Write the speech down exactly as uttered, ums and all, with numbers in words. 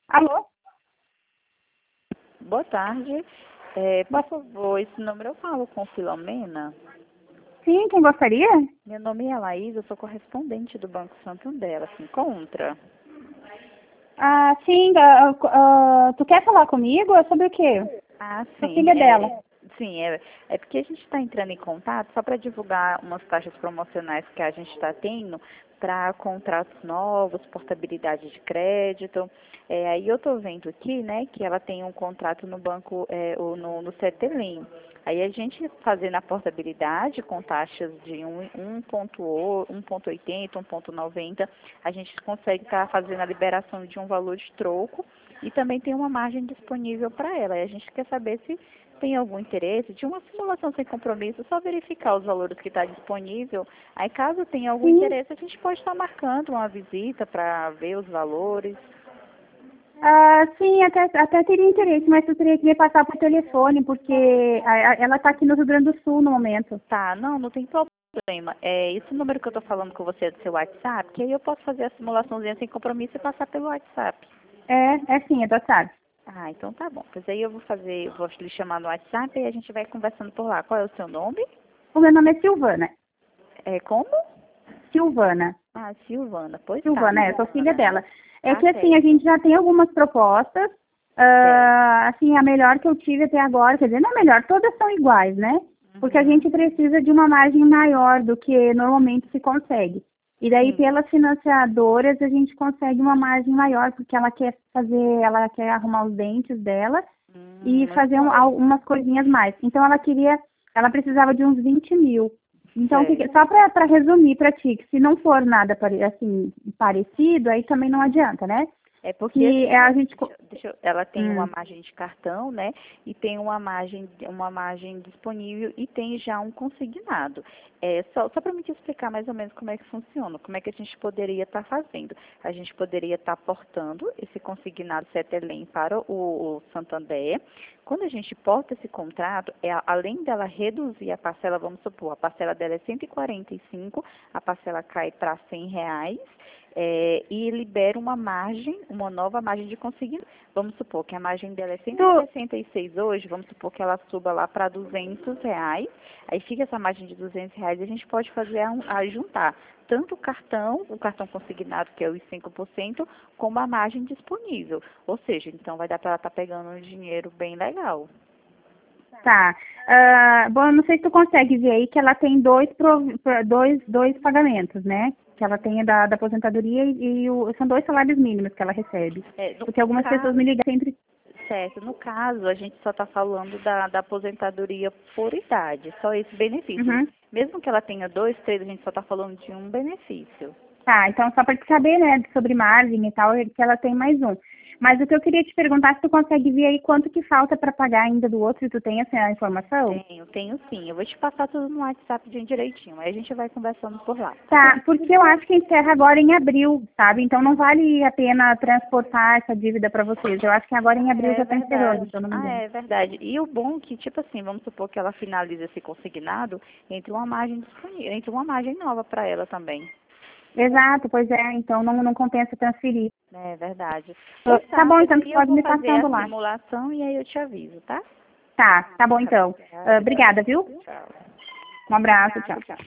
Alô? Boa tarde. É, por favor, esse número eu falo com Filomena. Sim, quem gostaria? Meu nome é Laís, eu sou correspondente do Banco Santander. Ela se encontra? Ah, sim, ah, ah, tu quer falar comigo? É sobre o quê? Ah, Sou sim. filha É, dela. sim, é, é porque a gente está entrando em contato só para divulgar umas taxas promocionais que a gente está tendo para contratos novos, portabilidade de crédito. É, aí eu estou vendo aqui, né, que ela tem um contrato no banco, é, ou no, no Cetelem. Aí a gente fazendo a portabilidade com taxas de um ponto oitenta, um ponto noventa, a gente consegue estar fazendo a liberação de um valor de troco e também tem uma margem disponível para ela. E a gente quer saber se tem algum interesse de uma simulação sem compromisso, só verificar os valores que está disponível. Aí caso tenha algum Sim. interesse, a gente pode estar marcando uma visita para ver os valores. Ah, sim, até, até teria interesse, mas tu teria que me passar por telefone, porque a- a- ela está aqui no Rio Grande do Sul no momento. Tá, não, não tem problema. É esse número que eu estou falando com você é do seu WhatsApp, que aí eu posso fazer a simulaçãozinha sem compromisso e passar pelo WhatsApp. É, é sim, é do WhatsApp. Ah, então tá bom. Pois aí eu vou fazer, eu vou lhe chamar no WhatsApp e a gente vai conversando por lá. Qual é o seu nome? O meu nome é Silvana. É como? Silvana. Ah, Silvana. Pois tá, Silvana, é, eu sou filha Silvana. dela. É Tá que assim, a certo. gente já tem algumas propostas. Certo. ah, assim, a melhor que eu tive até agora, quer dizer, não é melhor, todas são iguais, né? Porque a Uhum. gente precisa de uma margem maior do que normalmente se consegue. E daí, Sim. pelas financiadoras, a gente consegue uma margem maior, porque ela quer fazer, ela quer arrumar os dentes dela Hum, e muito fazer um, bom. algumas coisinhas mais. Então, ela queria, ela precisava de uns vinte mil. Então, o que que- Certo. só para resumir para ti, que se não for nada pare- assim, parecido, aí também não adianta, né? É porque Que assim, é a ó, gente. co- deixa, deixa eu- ela tem uma Hum, margem de cartão, né? E tem uma margem, uma margem disponível e tem já um consignado. É só, só para me te explicar mais ou menos como é que funciona, como é que a gente poderia estar fazendo. A gente poderia estar aportando esse consignado Cetelem para o, o Santander. Quando a gente porta esse contrato, é, a- além dela reduzir a parcela, vamos supor, a parcela dela é cento e quarenta e cinco, a parcela cai para cem reais. É, e libera uma margem, uma nova margem de consignado. Vamos supor que a margem dela é cento e tu- sessenta e seis hoje, vamos supor que ela suba lá para duzentos reais, aí fica essa margem de duzentos reais e a gente pode fazer a, a juntar tanto o cartão, o cartão consignado, que é os cinco por cento, como a margem disponível. Ou seja, então vai dar para ela estar pegando um dinheiro bem legal. Tá. Ah, bom, eu não sei se tu consegue ver aí que ela tem dois, prov- pro- dois, dois pagamentos, né? Que ela tem da, da aposentadoria e, e o, são dois salários mínimos que ela recebe. É, no, Porque no algumas pessoas caso, me ligam sempre. certo, no caso, a gente só está falando da, da aposentadoria por idade, só esse benefício. Uhum. Mesmo que ela tenha dois, três, a gente só está falando de um benefício. Tá, então só para te saber, né, sobre margem e tal, é que ela tem mais um. Mas o que eu queria te perguntar, se tu consegue ver aí quanto que falta para pagar ainda do outro, e tu tem essa informação? Tenho, tenho sim. Eu vou te passar tudo no WhatsApp de direitinho, aí a gente vai conversando por lá, tá bom? Tá, porque eu acho que encerra agora em abril, sabe? Então não vale a pena transportar essa dívida para vocês. Eu acho que agora em Ah, abril é já está encerrando, verdade. se eu não me Ah, engano. é verdade. E o bom é que, tipo assim, vamos supor que ela finalize esse consignado entre uma margem disponível, entre uma margem nova para ela também. Exato, pois é, então não, não compensa transferir. É verdade. Ah, Pois Tá tá, bom, pois então tu aí eu pode vou me fazer passando a lá. simulação e aí eu te aviso, tá? Tá, tá bom Tá, então. Ah, obrigada. obrigada, viu? Tchau. Um abraço, tchau.